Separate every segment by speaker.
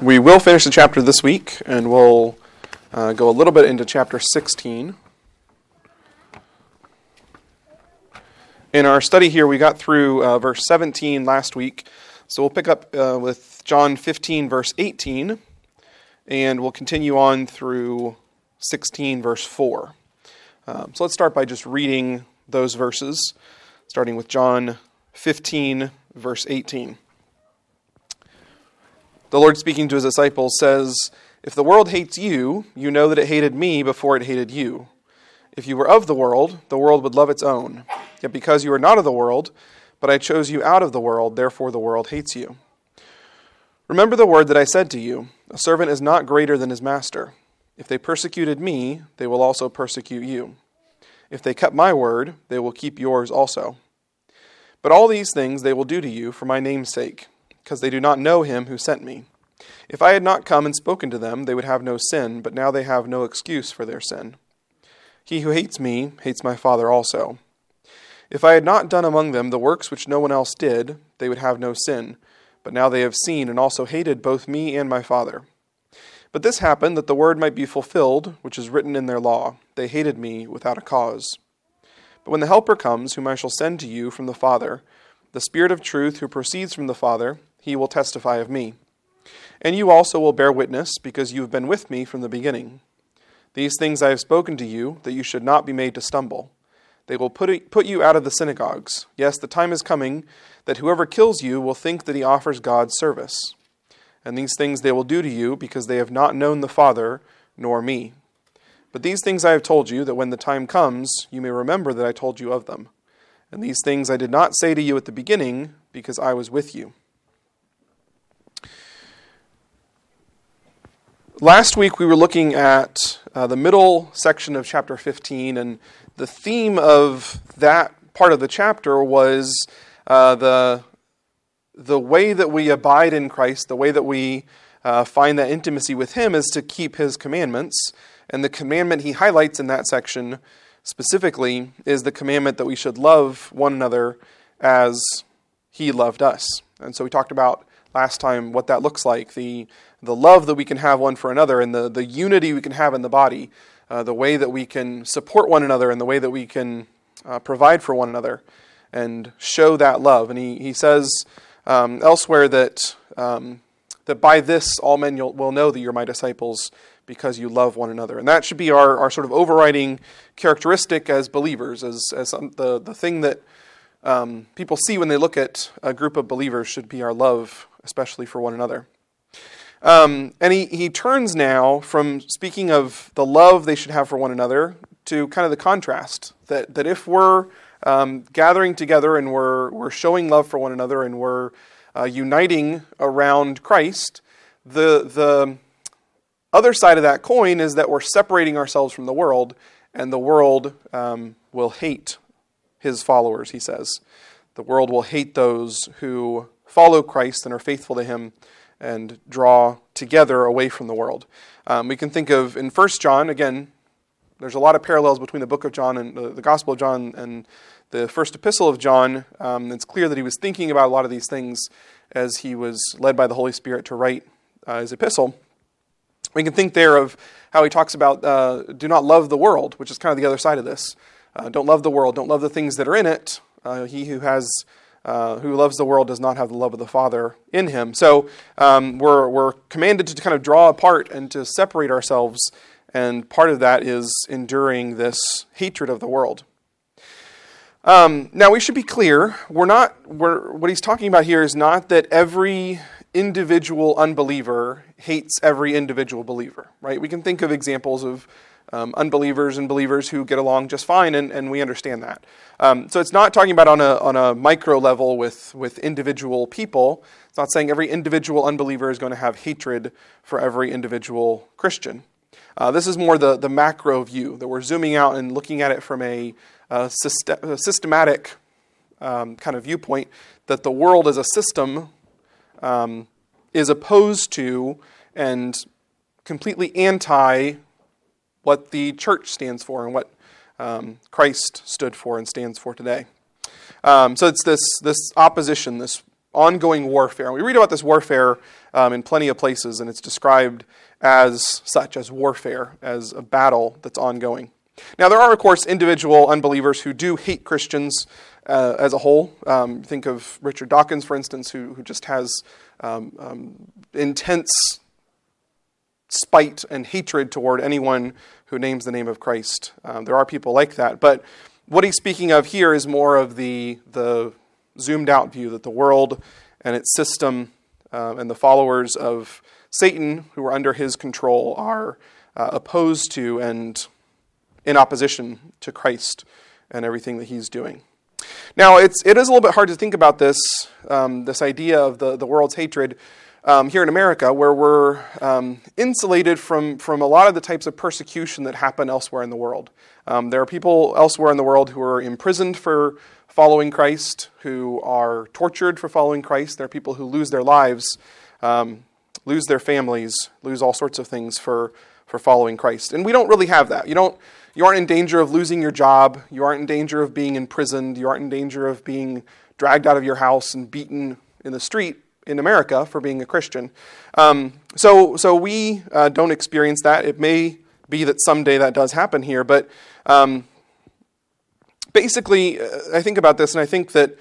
Speaker 1: We will finish the chapter this week, and we'll go a little bit into chapter 16. In our study here, we got through verse 17 last week, so we'll pick up with John 15, verse 18, and we'll continue on through 16, verse 4. So let's start by just reading those verses, starting with John 15, verse 18. The Lord, speaking to his disciples, says, "If the world hates you, you know that it hated me before it hated you. If you were of the world would love its own. Yet because you are not of the world, but I chose you out of the world, therefore the world hates you. Remember the word that I said to you, a servant is not greater than his master. If they persecuted me, they will also persecute you. If they kept my word, they will keep yours also. But all these things they will do to you for my name's sake, because they do not know him who sent me. If I had not come and spoken to them, they would have no sin, but now they have no excuse for their sin. He who hates me hates my Father also. If I had not done among them the works which no one else did, they would have no sin, but now they have seen and also hated both me and my Father. But this happened that the word might be fulfilled, which is written in their law, they hated me without a cause. But when the Helper comes, whom I shall send to you from the Father, the Spirit of truth who proceeds from the Father, he will testify of me. And you also will bear witness, because you have been with me from the beginning. These things I have spoken to you, that you should not be made to stumble. They will put you out of the synagogues. Yes, the time is coming that whoever kills you will think that he offers God service. And these things they will do to you, because they have not known the Father, nor me. But these things I have told you, that when the time comes, you may remember that I told you of them. And these things I did not say to you at the beginning, because I was with you." Last week we were looking at the middle section of chapter 15, and the theme of that part of the chapter was the way that we abide in Christ, the way that we find that intimacy with him is to keep his commandments. And the commandment he highlights in that section specifically is the commandment that we should love one another as he loved us. And so we talked about last time what that looks like, the love that we can have one for another, and the unity we can have in the body, the way that we can support one another, and the way that we can provide for one another and show that love. And he says elsewhere that by this all men will know that you're my disciples, because you love one another. And that should be our sort of overriding characteristic as believers, as the thing that people see when they look at a group of believers should be our love, especially for one another. And he turns now from speaking of the love they should have for one another to kind of the contrast, that if we're gathering together and we're showing love for one another and we're uniting around Christ, the other side of that coin is that we're separating ourselves from the world, and the world will hate his followers, he says. The world will hate those who follow Christ and are faithful to him and draw together away from the world. We can think of, in 1 John, again, there's a lot of parallels between the book of John and the Gospel of John and the first epistle of John. It's clear that he was thinking about a lot of these things as he was led by the Holy Spirit to write his epistle. We can think there of how he talks about do not love the world, which is kind of the other side of this. Don't love the world. Don't love the things that are in it. He who loves the world does not have the love of the Father in him. So we're commanded to kind of draw apart and to separate ourselves, and part of that is enduring this hatred of the world. Now we should be clear. What he's talking about here is not that every individual unbeliever hates every individual believer, right? We can think of examples of unbelievers and believers who get along just fine, and we understand that. So it's not talking about on a micro level with individual people. It's not saying every individual unbeliever is going to have hatred for every individual Christian. This is more the macro view, that we're zooming out and looking at it from a systematic kind of viewpoint, that the world as a system is opposed to and completely anti what the church stands for and what Christ stood for and stands for today. So it's this opposition, this ongoing warfare. And we read about this warfare in plenty of places, and it's described as such, as warfare, as a battle that's ongoing. Now, there are, of course, individual unbelievers who do hate Christians as a whole. Think of Richard Dawkins, for instance, who just has intense spite and hatred toward anyone who names the name of Christ. There are people like that. But what he's speaking of here is more of the zoomed out view that the world and its system and the followers of Satan who are under his control are opposed to and in opposition to Christ and everything that he's doing. Now, it is a little bit hard to think about this idea of the world's hatred here in America, where we're insulated from a lot of the types of persecution that happen elsewhere in the world. There are people elsewhere in the world who are imprisoned for following Christ, who are tortured for following Christ. There are people who lose their lives, lose their families, lose all sorts of things for following Christ. And we don't really have that. You aren't in danger of losing your job. You aren't in danger of being imprisoned. You aren't in danger of being dragged out of your house and beaten in the street in America for being a Christian. So we don't experience that. It may be that someday that does happen here, but basically, I think about this, and I think that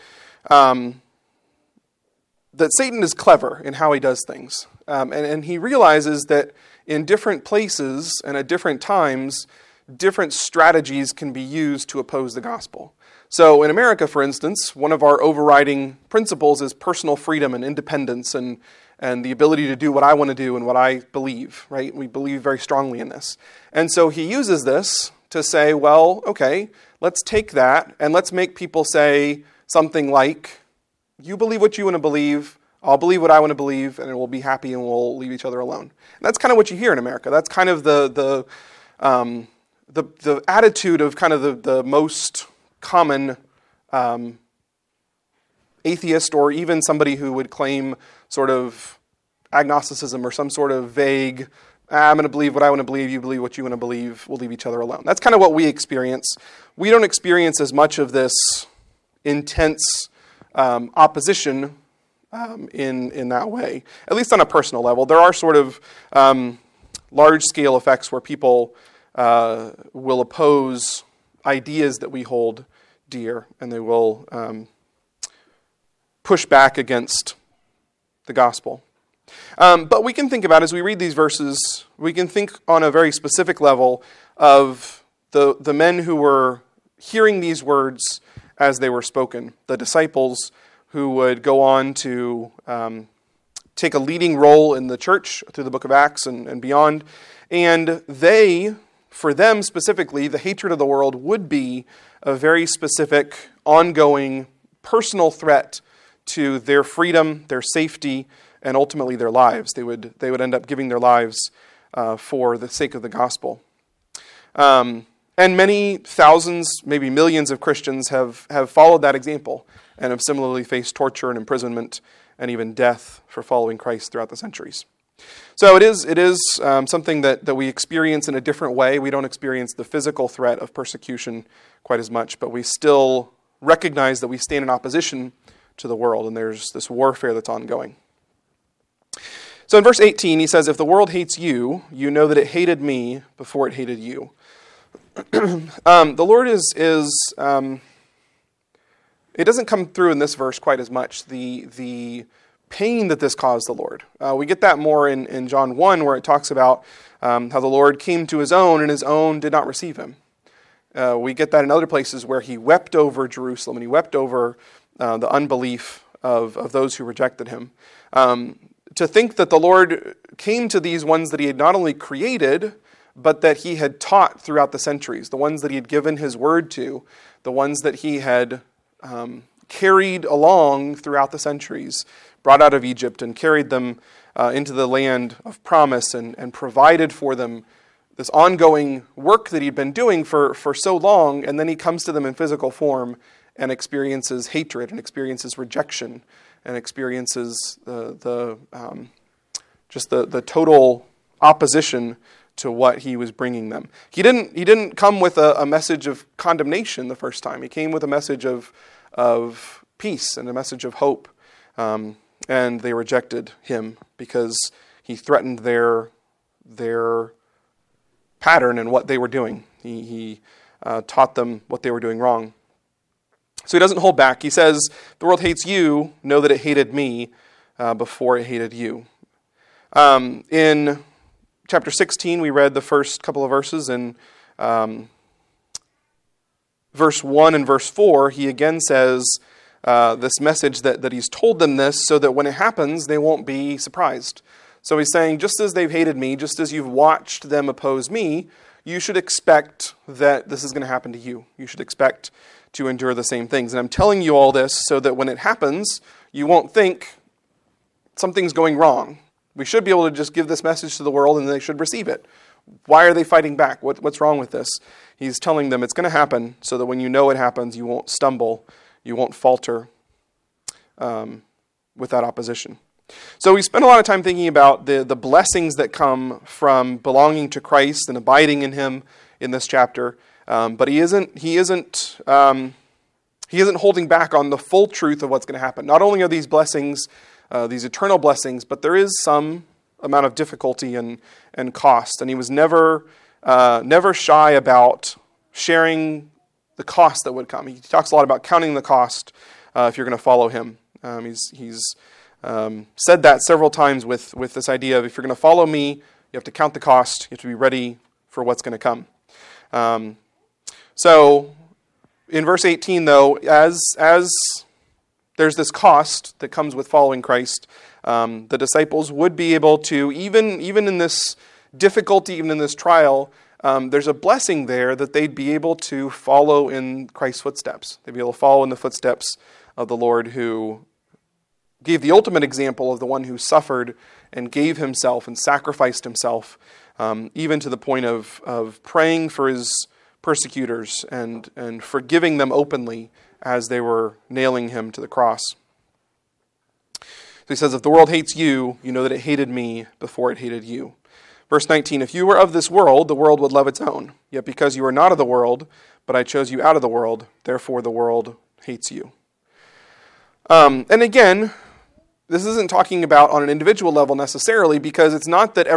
Speaker 1: that Satan is clever in how he does things, and he realizes that in different places and at different times, different strategies can be used to oppose the gospel. So in America, for instance, one of our overriding principles is personal freedom and independence and the ability to do what I want to do and what I believe, right? We believe very strongly in this. And so he uses this to say, well, okay, let's take that and let's make people say something like, you believe what you want to believe, I'll believe what I want to believe, and we'll be happy and we'll leave each other alone. And that's kind of what you hear in America. That's kind of the attitude of kind of the most common atheist, or even somebody who would claim sort of agnosticism or some sort of vague, I'm going to believe what I want to believe, you believe what you want to believe, we'll leave each other alone. That's kind of what we experience. We don't experience as much of this intense opposition in that way, at least on a personal level. There are sort of large-scale effects where people will oppose ideas that we hold dear, and they will push back against the gospel. But we can think about, as we read these verses, we can think on a very specific level of the men who were hearing these words as they were spoken, the disciples who would go on to take a leading role in the church through the book of Acts and beyond. And for them specifically, the hatred of the world would be a very specific, ongoing, personal threat to their freedom, their safety, and ultimately their lives. They would end up giving their lives for the sake of the gospel. And many thousands, maybe millions of Christians have followed that example and have similarly faced torture and imprisonment and even death for following Christ throughout the centuries. So it is something that we experience in a different way. We don't experience the physical threat of persecution quite as much, but we still recognize that we stand in opposition to the world, and there's this warfare that's ongoing. So in verse 18, he says, if the world hates you, you know that it hated me before it hated you. The Lord is it doesn't come through in this verse quite as much, the pain that this caused the Lord. We get that more in John 1, where it talks about how the Lord came to his own, and his own did not receive him. We get that in other places where he wept over Jerusalem, and he wept over the unbelief of those who rejected him. To think that the Lord came to these ones that he had not only created, but that he had taught throughout the centuries, the ones that he had given his word to, the ones that he had carried along throughout the centuries, brought out of Egypt and carried them into the land of promise and provided for them this ongoing work that he'd been doing for so long, and then he comes to them in physical form and experiences hatred and experiences rejection and experiences the total opposition to what he was bringing them. He didn't come with a message of condemnation the first time. He came with a message of peace and a message of hope. and they rejected him because he threatened their pattern and what they were doing. He taught them what they were doing wrong. So he doesn't hold back. He says, the world hates you, know that it hated me before it hated you. In chapter 16, we read the first couple of verses. In verse 1 and verse 4, he again says this message that he's told them this so that when it happens, they won't be surprised. So he's saying, just as they've hated me, just as you've watched them oppose me, you should expect that this is going to happen to you. You should expect to endure the same things. And I'm telling you all this so that when it happens, you won't think something's going wrong. We should be able to just give this message to the world and they should receive it. Why are they fighting back? What's wrong with this? He's telling them it's going to happen so that when you know it happens, you won't stumble, you won't falter with that opposition. So we spent a lot of time thinking about the blessings that come from belonging to Christ and abiding in Him in this chapter. But he isn't holding back on the full truth of what's going to happen. Not only are these blessings, these eternal blessings, but there is some amount of difficulty and cost. And he was never shy about sharing the cost that would come. He talks a lot about counting the cost if you're going to follow him. He's said that several times with this idea of if you're going to follow me, you have to count the cost. You have to be ready for what's going to come. So in verse 18, though, as there's this cost that comes with following Christ, the disciples would be able to, even in this difficulty, even in this trial, there's a blessing there that they'd be able to follow in Christ's footsteps. They'd be able to follow in the footsteps of the Lord who gave the ultimate example of the one who suffered and gave himself and sacrificed himself, even to the point of praying for his persecutors and forgiving them openly as they were nailing him to the cross. So he says, if the world hates you, you know that it hated me before it hated you. Verse 19, if you were of this world, the world would love its own. Yet because you are not of the world, but I chose you out of the world, therefore the world hates you. And again, this isn't talking about on an individual level necessarily, because it's not that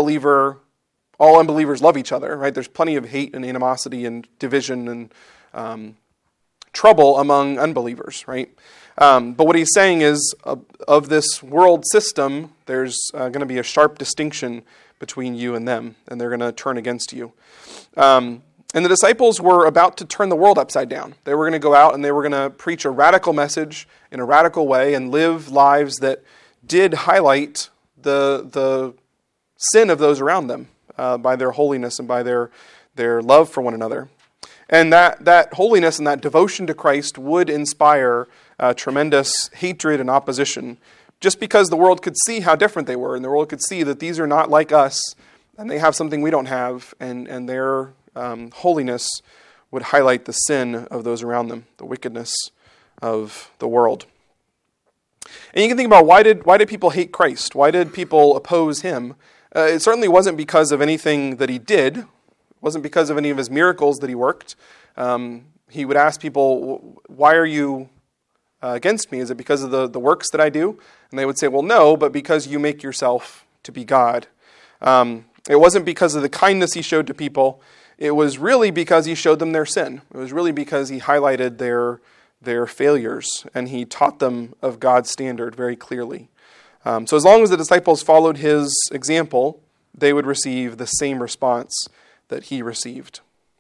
Speaker 1: all unbelievers love each other, right? There's plenty of hate and animosity and division and trouble among unbelievers, right? But what he's saying is, of this world system, there's going to be a sharp distinction between you and them, and they're going to turn against you. And the disciples were about to turn the world upside down. They were going to go out and they were going to preach a radical message in a radical way and live lives that did highlight the sin of those around them by their holiness and by their love for one another. And that holiness and that devotion to Christ would inspire tremendous hatred and opposition, just because the world could see how different they were, and the world could see that these are not like us, and they have something we don't have, and their holiness would highlight the sin of those around them, the wickedness of the world. And you can think about why did people hate Christ? Why did people oppose him? It certainly wasn't because of anything that he did. It wasn't because of any of his miracles that he worked. He would ask people, why are you against me? Is it because of the works that I do? And they would say, well, no, but because you make yourself to be God. It wasn't because of the kindness he showed to people. It was really because he showed them their sin. It was really because he highlighted their failures, and he taught them of God's standard very clearly. So as long as the disciples followed his example, they would receive the same response that he received.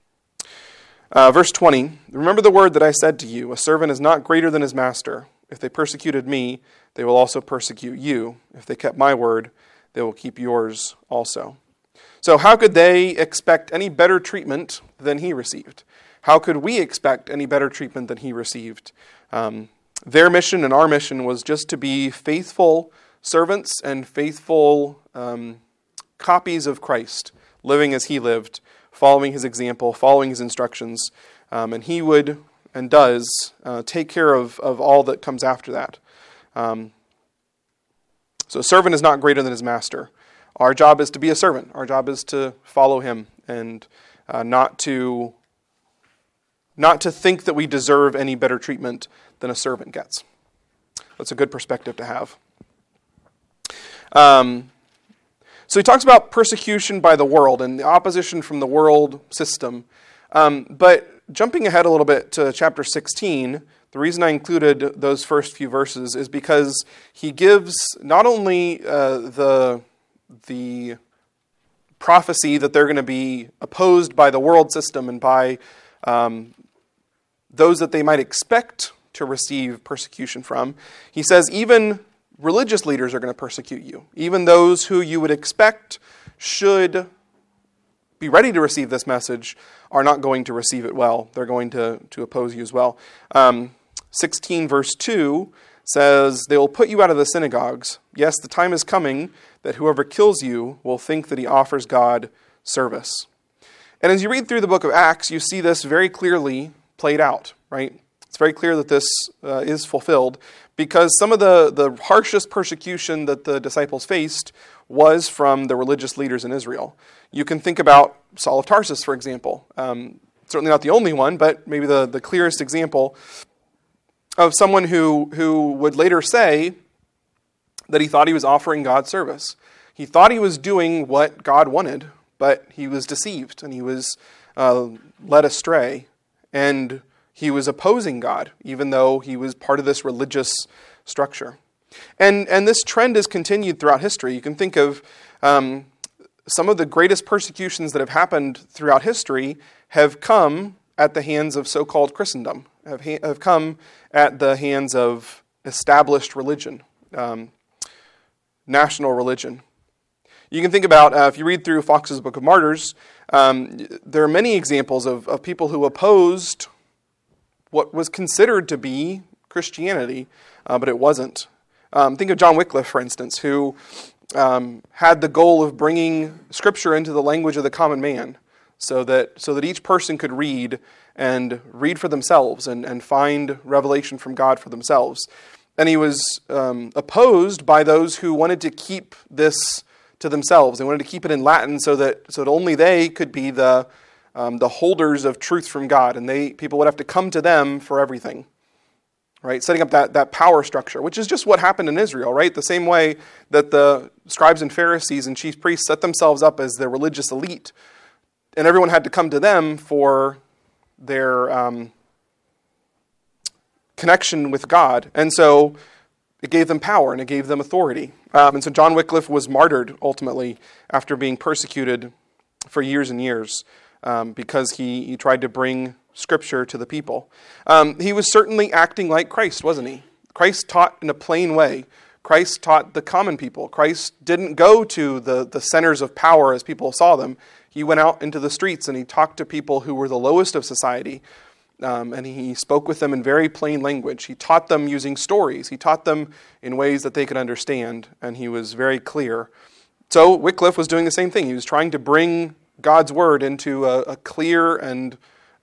Speaker 1: Verse 20, remember the word that I said to you, a servant is not greater than his master. If they persecuted me, they will also persecute you. If they kept my word, they will keep yours also. So how could they expect any better treatment than he received? How could we expect any better treatment than he received? Their mission and our mission was just to be faithful servants and faithful copies of Christ, living as he lived, following his example, following his instructions, and he would and does take care of all that comes after that. So a servant is not greater than his master. Our job is to be a servant. Our job is to follow him and not to think that we deserve any better treatment than a servant gets. That's a good perspective to have. So he talks about persecution by the world and the opposition from the world system. But jumping ahead a little bit to chapter 16, the reason I included those first few verses is because he gives not only the prophecy that they're going to be opposed by the world system and by those that they might expect to receive persecution from. He says even religious leaders are going to persecute you. Even those who you would expect should be ready to receive this message are not going to receive it well. They're going to oppose you as well. 16 verse 2 says, they will put you out of the synagogues. Yes, the time is coming that whoever kills you will think that he offers God service. And as you read through the book of Acts, you see this very clearly played out, right? It's very clear that this is fulfilled because some of the harshest persecution that the disciples faced was from the religious leaders in Israel. You can think about Saul of Tarsus, for example. Certainly not the only one, but maybe the clearest example of someone who would later say that he thought he was offering God service. He thought he was doing what God wanted, but he was deceived and he was led astray. And he was opposing God, even though he was part of this religious structure. And this trend has continued throughout history. You can think of some of the greatest persecutions that have happened throughout history have come at the hands of so-called Christendom, have come at the hands of established religion, national religion. You can think about, if you read through Fox's Book of Martyrs, there are many examples of people who opposed what was considered to be Christianity, but it wasn't. Think of John Wycliffe, for instance, who had the goal of bringing Scripture into the language of the common man, so that each person could read for themselves and find revelation from God for themselves. And he was opposed by those who wanted to keep this to themselves. They wanted to keep it in Latin so that only they could be the holders of truth from God, and people would have to come to them for everything, right? Setting up that power structure, which is just what happened in Israel, right? The same way that the scribes and Pharisees and chief priests set themselves up as the religious elite, and everyone had to come to them for their connection with God, and so it gave them power and it gave them authority. And so John Wycliffe was martyred ultimately after being persecuted for years and years. Because he tried to bring Scripture to the people. He was certainly acting like Christ, wasn't he? Christ taught in a plain way. Christ taught the common people. Christ didn't go to the centers of power as people saw them. He went out into the streets and he talked to people who were the lowest of society. And he spoke with them in very plain language. He taught them using stories. He taught them in ways that they could understand. And he was very clear. So Wycliffe was doing the same thing. He was trying to bring God's word into a clear and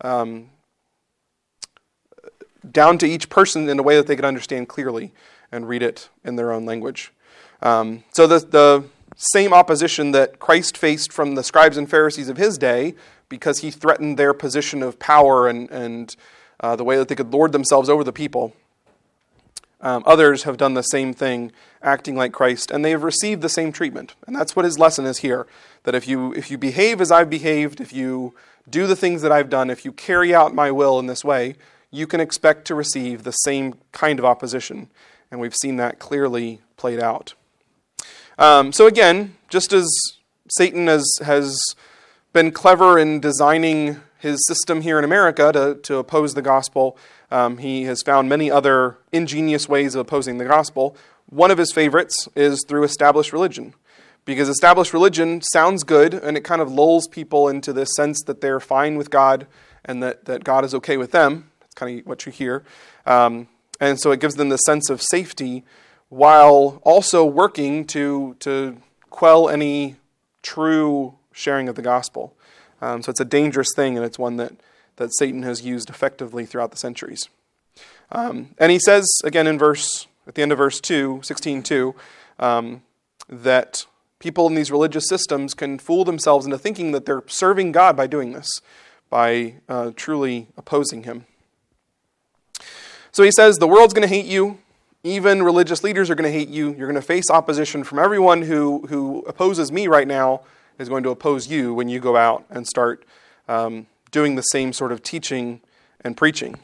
Speaker 1: down to each person in a way that they could understand clearly and read it in their own language. So the same opposition that Christ faced from the scribes and Pharisees of his day, because he threatened their position of power and the way that they could lord themselves over the people, others have done the same thing, acting like Christ, and they have received the same treatment. And that's what his lesson is here, that if you behave as I've behaved, if you do the things that I've done, if you carry out my will in this way, you can expect to receive the same kind of opposition. And we've seen that clearly played out. So again, just as Satan has been clever in designing his system here in America to oppose the gospel, he has found many other ingenious ways of opposing the gospel. One of his favorites is through established religion, because established religion sounds good and it kind of lulls people into this sense that they're fine with God and that God is okay with them. That's kind of what you hear. And so it gives them the sense of safety while also working to quell any true sharing of the gospel. So it's a dangerous thing, and it's one that Satan has used effectively throughout the centuries. And he says, again at the end of verse 2, 16:2, that people in these religious systems can fool themselves into thinking that they're serving God by doing this, by truly opposing him. So he says, the world's going to hate you. Even religious leaders are going to hate you. You're going to face opposition from everyone who opposes me right now is going to oppose you when you go out and start doing the same sort of teaching and preaching.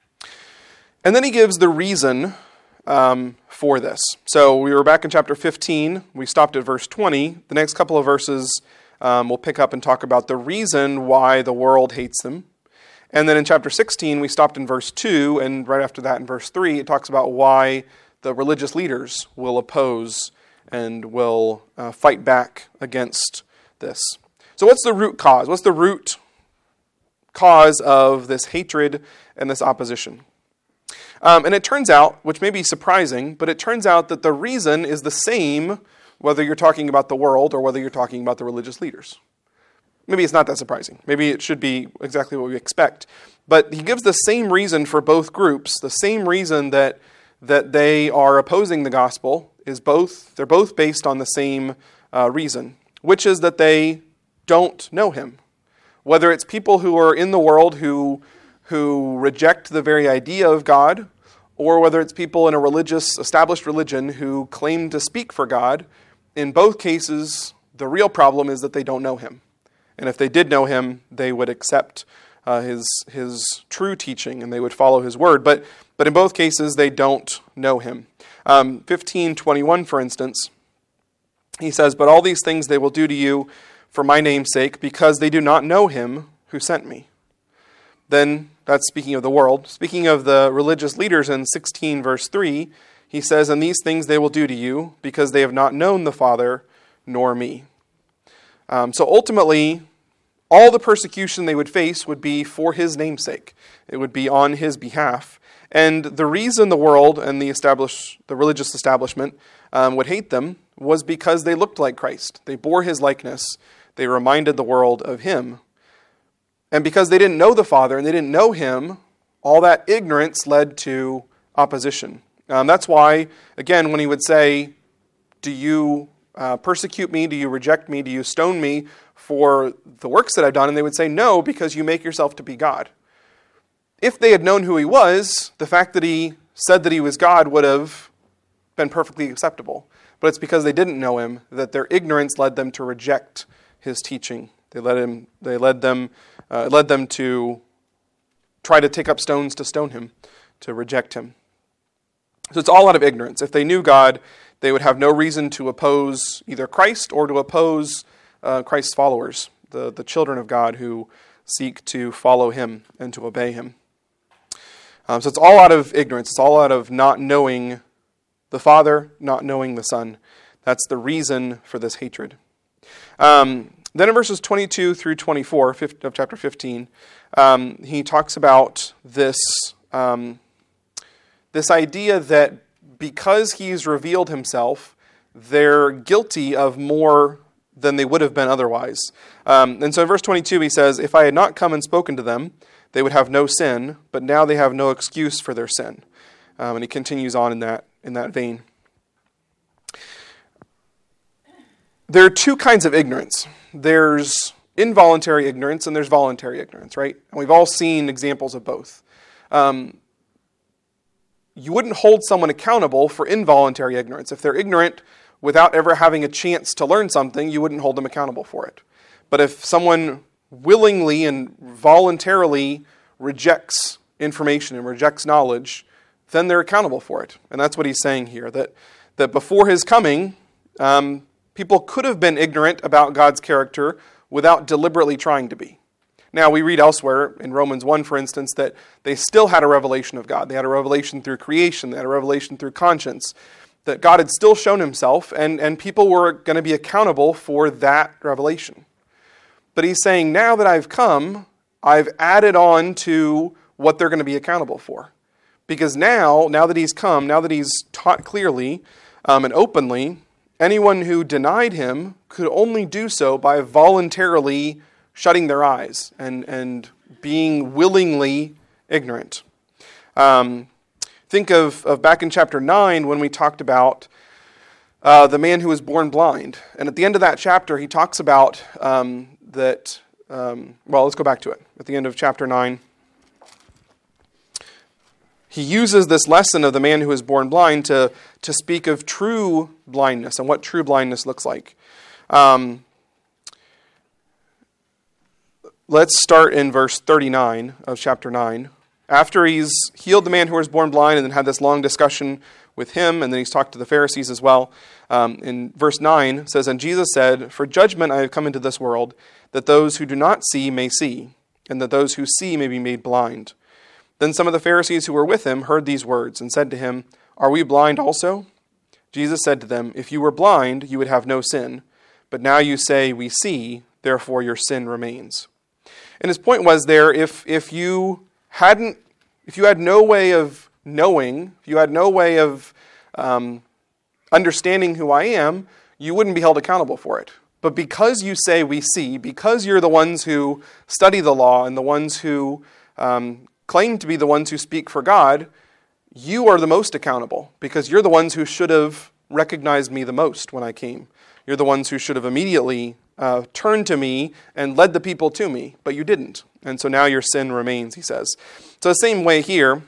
Speaker 1: And then he gives the reason for this. So we were back in chapter 15. We stopped at verse 20. The next couple of verses we'll pick up and talk about the reason why the world hates them. And then in chapter 16, we stopped in verse 2, and right after that in verse 3, it talks about why the religious leaders will oppose and will fight back against this. So what's the root cause? What's the root cause of this hatred and this opposition? And it turns out, which may be surprising, but it turns out that the reason is the same whether you're talking about the world or whether you're talking about the religious leaders. Maybe it's not that surprising. Maybe it should be exactly what we expect. But he gives the same reason for both groups, the same reason that they are opposing the gospel is they're both based on the same reason, which is that they don't know him. Whether it's people who are in the world who reject the very idea of God, or whether it's people in a established religion who claim to speak for God, in both cases, the real problem is that they don't know him. And if they did know him, they would accept his true teaching and they would follow his word. But in both cases, they don't know him. 15:21, for instance, he says, "But all these things they will do to you for my name's sake, because they do not know him who sent me." Then, that's speaking of the world. Speaking of the religious leaders in 16 verse 3, he says, "And these things they will do to you, because they have not known the Father nor me." So ultimately, all the persecution they would face would be for his namesake. It would be on his behalf. And the reason the world and the religious establishment would hate them was because they looked like Christ. They bore his likeness. They reminded the world of him. And because they didn't know the Father and they didn't know him, all that ignorance led to opposition. That's why, again, when he would say, "Do you persecute me? Do you reject me? Do you stone me for the works that I've done?" And they would say, "No, because you make yourself to be God." If they had known who he was, the fact that he said that he was God would have been perfectly acceptable. But it's because they didn't know him that their ignorance led them to reject his teaching. It led them to try to take up stones to stone him, to reject him. So it's all out of ignorance. If they knew God, they would have no reason to oppose either Christ or to oppose Christ's followers, the children of God who seek to follow him and to obey him. So it's all out of ignorance. It's all out of not knowing the Father, not knowing the Son. That's the reason for this hatred. Then in verses 22 through 24 of chapter 15, he talks about this idea that because he's revealed himself, they're guilty of more than they would have been otherwise. And so in verse 22 he says, "If I had not come and spoken to them, they would have no sin, but now they have no excuse for their sin." And he continues on in that vein. There are two kinds of ignorance. There's involuntary ignorance and there's voluntary ignorance, right? And we've all seen examples of both. You wouldn't hold someone accountable for involuntary ignorance. If they're ignorant without ever having a chance to learn something, you wouldn't hold them accountable for it. But if someone willingly and voluntarily rejects information and rejects knowledge, then they're accountable for it. And that's what he's saying here, that before his coming, people could have been ignorant about God's character without deliberately trying to be. Now, we read elsewhere, in Romans 1, for instance, that they still had a revelation of God. They had a revelation through creation. They had a revelation through conscience. That God had still shown himself, and people were going to be accountable for that revelation. But he's saying, now that I've come, I've added on to what they're going to be accountable for. Because now that he's come, now that he's taught clearly and openly, anyone who denied him could only do so by voluntarily shutting their eyes and being willingly ignorant. Think of back in chapter 9 when we talked about the man who was born blind. And at the end of that chapter, he talks about let's go back to it. At the end of chapter 9, he uses this lesson of the man who was born blind to speak of true blindness and what true blindness looks like. Let's start in verse 39 of chapter 9. After he's healed the man who was born blind and then had this long discussion with him, and then he's talked to the Pharisees as well. In verse 9, it says, "And Jesus said, 'For judgment I have come into this world, that those who do not see may see, and that those who see may be made blind.' Then some of the Pharisees who were with him heard these words and said to him, 'Are we blind also?' Jesus said to them, 'If you were blind, you would have no sin. But now you say, we see, therefore your sin remains.'" And his point was there, if you had no way of knowing, if you had no way of understanding who I am, you wouldn't be held accountable for it. But because you say we see, because you're the ones who study the law and the ones who claim to be the ones who speak for God, you are the most accountable because you're the ones who should have recognized me the most when I came. You're the ones who should have immediately turned to me and led the people to me, but you didn't. And so now your sin remains, he says. So the same way here,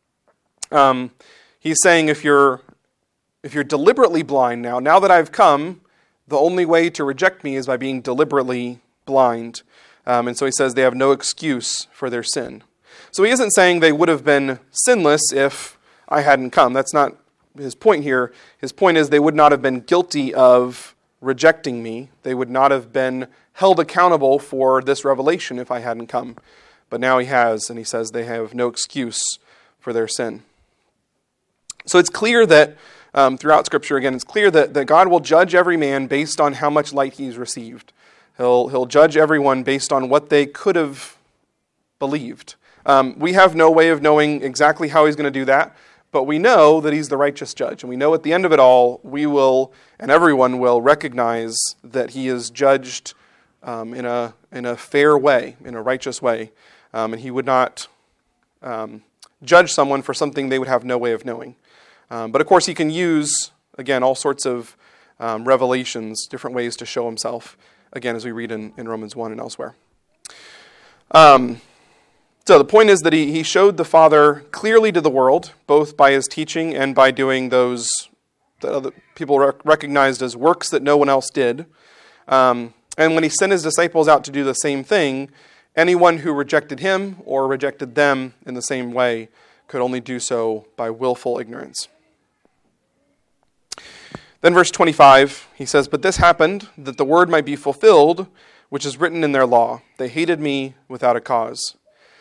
Speaker 1: he's saying if you're deliberately blind now that I've come, the only way to reject me is by being deliberately blind. And so he says they have no excuse for their sin. So he isn't saying they would have been sinless if I hadn't come. That's not his point here. His point is they would not have been guilty of rejecting me. They would not have been held accountable for this revelation if I hadn't come. But now he has, and he says they have no excuse for their sin. So it's clear that throughout Scripture, again, it's clear that God will judge every man based on how much light he's received. He'll judge everyone based on what they could have believed. We have no way of knowing exactly how he's going to do that, but we know that he's the righteous judge. And we know at the end of it all, we will, and everyone will, recognize that he is judged in a fair way, in a righteous way. And he would not judge someone for something they would have no way of knowing. But of course, he can use, again, all sorts of revelations, different ways to show himself, again, as we read in Romans 1 and elsewhere. So the point is that he showed the Father clearly to the world, both by his teaching and by doing those that other people recognized as works that no one else did. And when he sent his disciples out to do the same thing, anyone who rejected him or rejected them in the same way could only do so by willful ignorance. Then verse 25, he says, "But this happened, that the word might be fulfilled, which is written in their law. They hated me without a cause."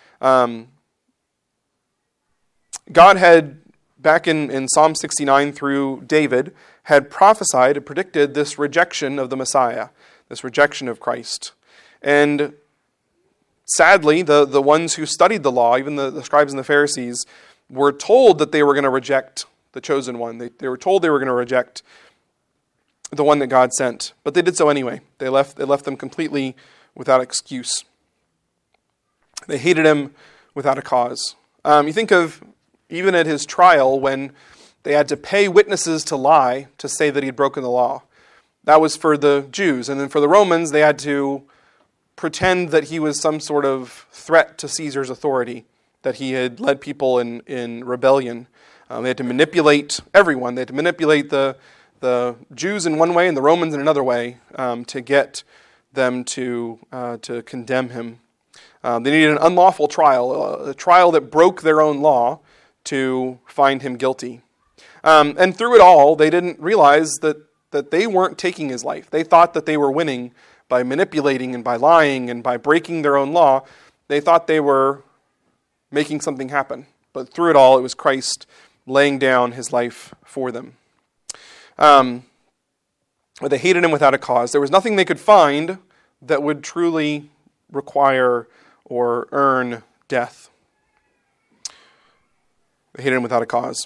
Speaker 1: God had, back in Psalm 69 through David, had prophesied and predicted this rejection of the Messiah, this rejection of Christ. And sadly, the ones who studied the law, even the scribes and the Pharisees, were told that they were going to reject the chosen one. They were told they were going to reject the one that God sent. But they did so anyway. They left them completely without excuse. They hated him without a cause. You think of even at his trial when they had to pay witnesses to lie to say that he had broken the law. That was for the Jews. And then for the Romans, they had to pretend that he was some sort of threat to Caesar's authority, that he had led people in rebellion. They had to manipulate everyone. They had to manipulate the Jews in one way and the Romans in another way to get them to condemn him. They needed an unlawful trial, a trial that broke their own law to find him guilty. And through it all, they didn't realize that they weren't taking his life. They thought that they were winning by manipulating and by lying and by breaking their own law. They thought they were making something happen. But through it all, it was Christ laying down his life for them. But they hated him without a cause. There was nothing they could find that would truly require or earn death. They hated him without a cause.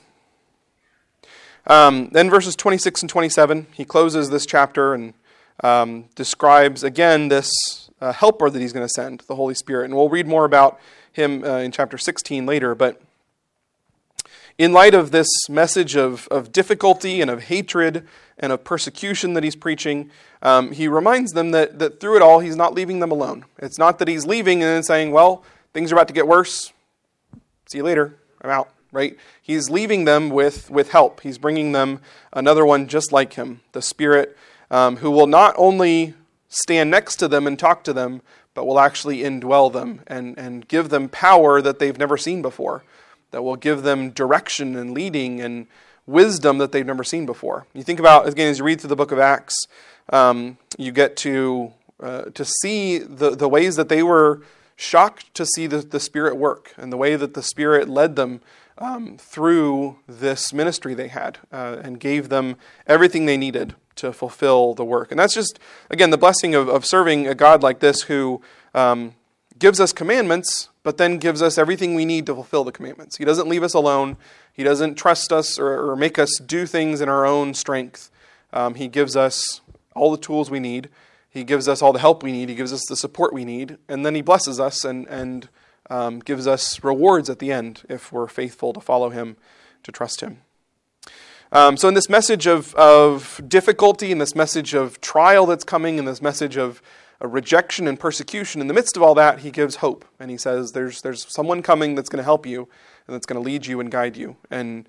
Speaker 1: Then verses 26 and 27, he closes this chapter and describes again this helper that he's going to send, the Holy Spirit. And we'll read more about him in chapter 16 later. But in light of this message of difficulty and of hatred and of persecution that he's preaching, he reminds them that through it all, he's not leaving them alone. It's not that he's leaving and then saying, well, things are about to get worse. See you later. I'm out. right? He's leaving them with help. He's bringing them another one just like him, the Spirit, who will not only stand next to them and talk to them, but will actually indwell them and give them power that they've never seen before, that will give them direction and leading and wisdom that they've never seen before. You think about, again, as you read through the book of Acts, you get to see the ways that they were shocked to see the Spirit work and the way that the Spirit led them through this ministry they had and gave them everything they needed to fulfill the work. And that's just, again, the blessing of serving a God like this who gives us commandments, but then gives us everything we need to fulfill the commandments. He doesn't leave us alone. He doesn't trust us or make us do things in our own strength. He gives us all the tools we need. He gives us all the help we need. He gives us the support we need. And then he blesses us and gives us rewards at the end if we're faithful to follow him, to trust him. So in this message of difficulty, in this message of trial that's coming, in this message of rejection and persecution, in the midst of all that, he gives hope. And he says there's someone coming that's going to help you and that's going to lead you and guide you. And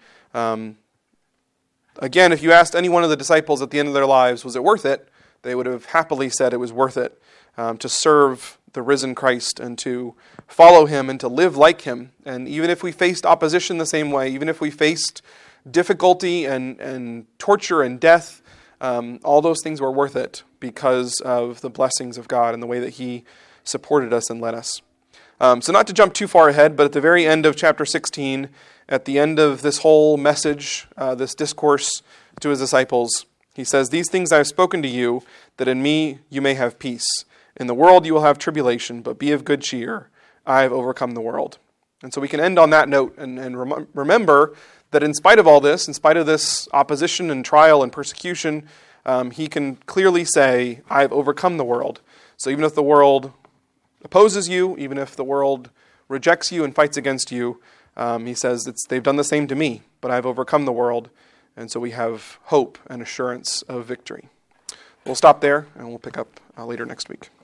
Speaker 1: again, if you asked any one of the disciples at the end of their lives, was it worth it? They would have happily said it was worth it to serve the risen Christ and to follow him and to live like him. And even if we faced opposition the same way, even if we faced difficulty and torture and death, all those things were worth it because of the blessings of God and the way that he supported us and led us. So not to jump too far ahead, but at the very end of chapter 16, at the end of this whole message, this discourse to his disciples, he says, "These things I have spoken to you, that in me you may have peace. In the world you will have tribulation, but be of good cheer. I have overcome the world." And so we can end on that note and remember that in spite of all this, in spite of this opposition and trial and persecution, he can clearly say, "I've overcome the world." So even if the world opposes you, even if the world rejects you and fights against you, he says, they've done the same to me, but I've overcome the world. And so we have hope and assurance of victory. We'll stop there, and we'll pick up later next week.